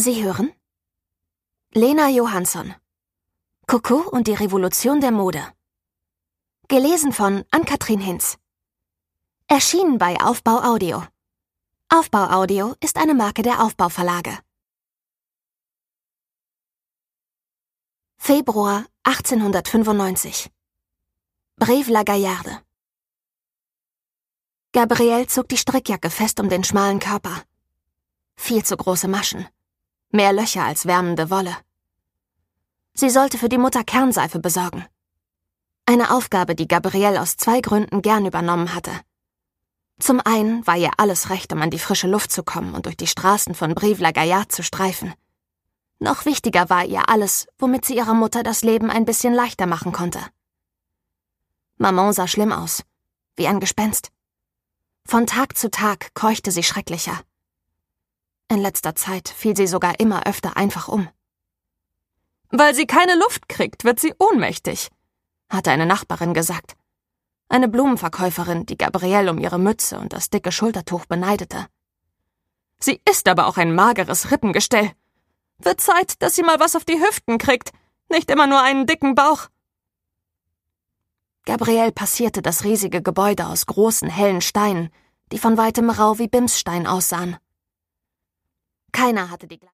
Sie hören Lena Johansson. Coco und die Revolution der Mode. Gelesen von Ann-Kathrin Hinz. Erschienen bei Aufbau Audio. Aufbau Audio ist eine Marke der Aufbau-Verlage. Februar 1895. Brive-la-Gaillarde. Gabrielle zog die Strickjacke fest um den schmalen Körper. Viel zu große Maschen. Mehr Löcher als wärmende Wolle. Sie sollte für die Mutter Kernseife besorgen. Eine Aufgabe, die Gabrielle aus 2 Gründen gern übernommen hatte. Zum einen war ihr alles recht, um an die frische Luft zu kommen und durch die Straßen von Brive-la-Gaillarde zu streifen. Noch wichtiger war ihr alles, womit sie ihrer Mutter das Leben ein bisschen leichter machen konnte. Maman sah schlimm aus, wie ein Gespenst. Von Tag zu Tag keuchte sie schrecklicher. In letzter Zeit fiel sie sogar immer öfter einfach um. »Weil sie keine Luft kriegt, wird sie ohnmächtig«, hatte eine Nachbarin gesagt. Eine Blumenverkäuferin, die Gabrielle um ihre Mütze und das dicke Schultertuch beneidete. »Sie ist aber auch ein mageres Rippengestell. Wird Zeit, dass sie mal was auf die Hüften kriegt, nicht immer nur einen dicken Bauch.« Gabrielle passierte das riesige Gebäude aus großen, hellen Steinen, die von weitem rau wie Bimsstein aussahen. Keiner hatte die